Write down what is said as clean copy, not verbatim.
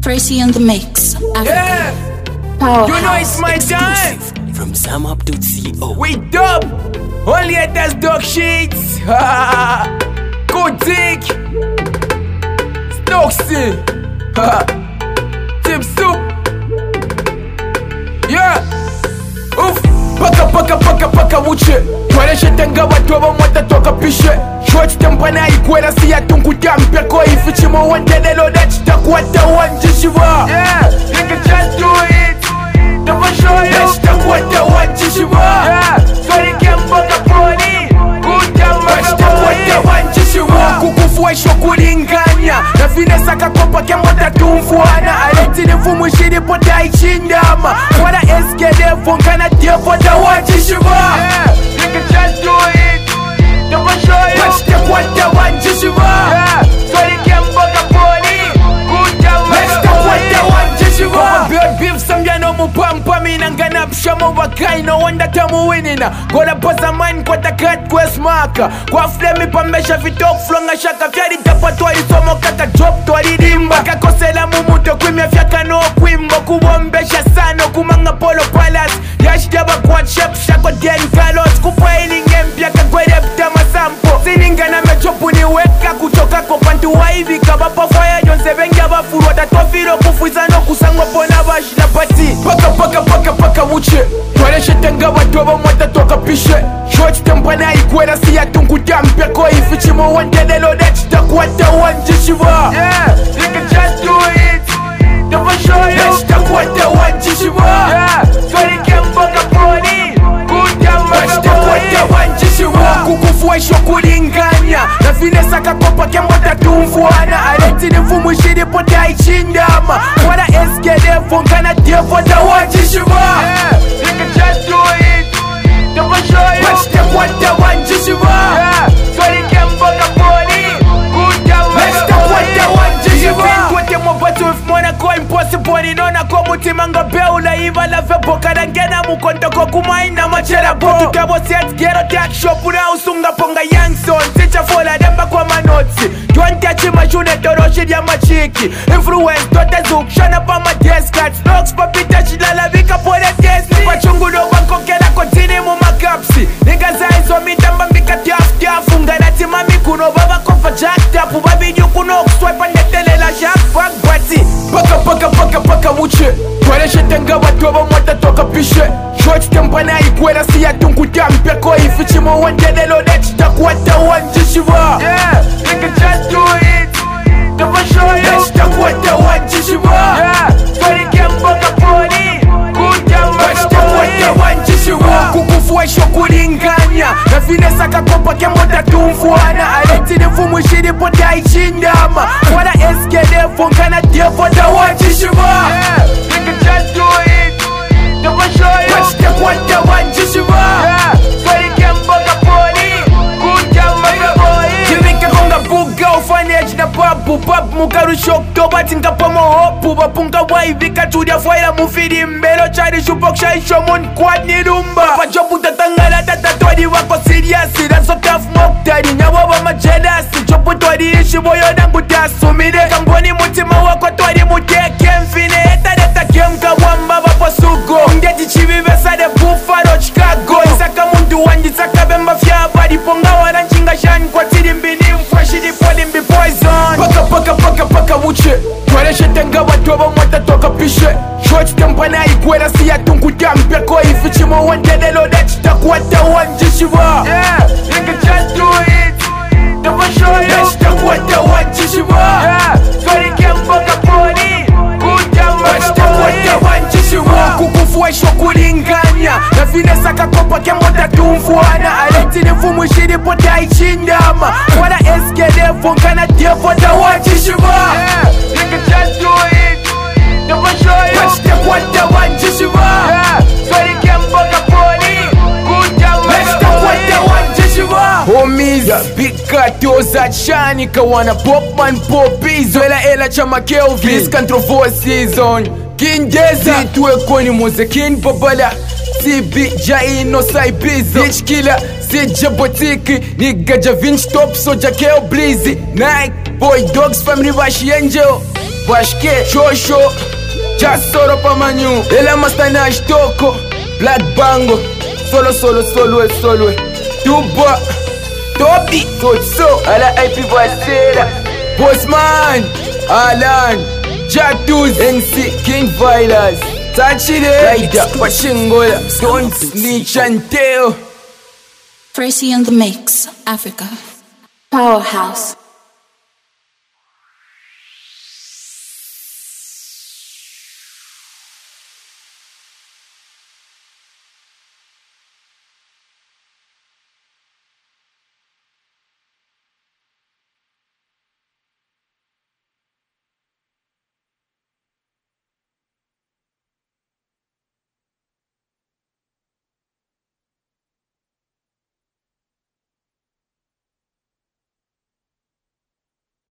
Tracy on the mix. Yeah, Power you know it's my time. From SamUp.co. We dub. Only at us dog sheets. Good dick. Stokesy. Tip soup. Yeah. Oof. Paka wuce. Kwareshe tanga watu wamwata toka pishe. Short tempa na ikwela siya tunkuta mpeko ifichi mo wandelelo dachi takwata wanjishiwa. Yeah, you can just do it. Never show you. Dachi takwata wanjishiwa. Yeah, so you can book a pony. Dachi takwata wanjishiwa. Kukufua shokulinganya. Na finesa kakopa kemota tumfuana. Aleti nifumu shiri pota ichindama. Wala eskele fungana tia pota wanjishiwa. Yeah, you can just do it. Never show you. Dachi takwata wanjishiwa. Yeah, so you can book a pony. Dachi takwata wanjishiwa. Beef sambyano mupampa minangana pshamo wakai no wanda tamu winina. Gola posa mine kwa takat kwesmaka. Kwa flemi pambesha vitok flonga shaka. Fyari tapa twari somo kata drop twari rimba. Kakosela mumuto kwimya fyaka no kwimbo. Kubombesha sano kumanga polo palace. Yashtaba kwa shep shako den kalos. Kupwa ilinge mpya kakwere pta masampo. Siningana mechopu ni weka kutoka kwa pantu waivi. Kabapa faya jonse vengi abafuru. Watatofiro kufuizano kusangwa pona bashi na pati. Paka wuce. Kwareshe tanga watu wamwata toka pishe. Short tempa na ikwela siya tunkuta mpeko ifichi mo wandelelo dachi takwata wanjishiwa. Yeah, you can just do it. Never show you. Dachi takwata wanjishiwa. Yeah, so you can book a pony. Dachi takwata wanjishiwa. Kukufua shokulinganya. Na finesa kakopa kemota tumfuana. Aleti nifumu shiri pota ichindama. Wala eskele fungana tia pota wanjishiwa. Yeah, you can just do it. Never show you. Dachi takwata wanjishiwa. Yeah, so you can book a pony. Dachi takwata wanjishiwa. Kwete mobatu if mwana kwa impossible. Ninona kwa mutimanga beula iva la veboka. Nangena mukontoko kumaina machela botu. Kabo set gero tak shop una usunga ponga youngson. Ticha fola demba kwa manotsi. Tuantia chima shune toroshi ya machiki. Influence tote zook shana pa ma deskat. Stocks papita shilala vika pole testi. Pachungu do banko kela kontini mu makapsi. Nigga zaizo mitamba mbika tiafu. Ngana tima mikuno baba kofa jack tapu. Babi nyukuno kuswipe andetele la jack back bati. Paka wuce. Kwareshe tanga watu wamwata toka pishe. Short tempa na ikwela siya tunkuta mpeko ifichi mo wandelelo dachi takwata wanjishiwa. Yeah, you can just do it. Never show you. Dachi takwata wanjishiwa. Yeah, so you can book a pony. Dachi takwata wanjishiwa. Kukufua shokulinganya. Na finesa kakopa kemota tumfuana. Aleti nifumu shiri pota ichindama. Wala eskele fungana tia pota wanjishiwa. Yeah, you can just do it. Never show you. Dachi takwata wanjishiwa. Yeah, so you can book a pony. Jimika konga buga ufanyaji na babu. Babu mukarusho oktoba tinga pomo hopu. Bapunga waivi katudia fwaila mufidi mbelo. Chari shupok shaisho mun kwad ni rumba. Pajopu tatangala tatatwadi wako siriasi. Raso taf moktari nyawaba majelasi. Chopu twadi ishi boyo nangu tasu. Mide kamboni mutima wako twadi muteke mfine. Eta deta kemka wamba wapo sugo. Ngeti chivi vesa de Buffalo Chicago. Isaka mundu wanji saka bemba fya badi. Ponga wananchinga shani kwa tiri mbini mfreshi di poli mbi poison. Paka wuce. Kwareshe tanga watu wamwata toka pishe. Short tempa na ikwela siya tunkuta mpeko ifichi mo wandelelo dachi takwata wanjishiwa. Yeah, you can just do it. Never show you. Dachi takwata wanjishiwa. Yeah, so you can book a pony. Dachi takwata wanjishiwa. Kukufua shokulinganya. Na finesa kakopa kemota tumfuana. Aleti nifumu shiri pota ichindama. Wala eskele fungana tia pota wanjishiwa. Yeah, you can just do it. Never show you. Dachi takwata wanjishiwa. Yeah, so you can book a pony. Dachi takwata wanjishiwa. Homies, big katoza chani kawana popman popizo. Ela chama Kelvis controversy zone. King Desi tuwe koni muze King Babala. CB Jaino Saibizo Bitch Killer Sija Botiki Nigga Javinch Top Soja Keo Blizzy Nike Boy Dogs Family Washi Angel Bashke, Shosho, Just Soro Pamanyu, Ela Mastana Shtoko, Black Bango, Solo, Tuba, Tobi, Totso, Ala IP Vasera, Postman, Alan, Jatuz, NC, King Violence, Tachide, Raida, Pachingola, Don't Snitch and Teo. Tracy in the mix, Africa. Powerhouse.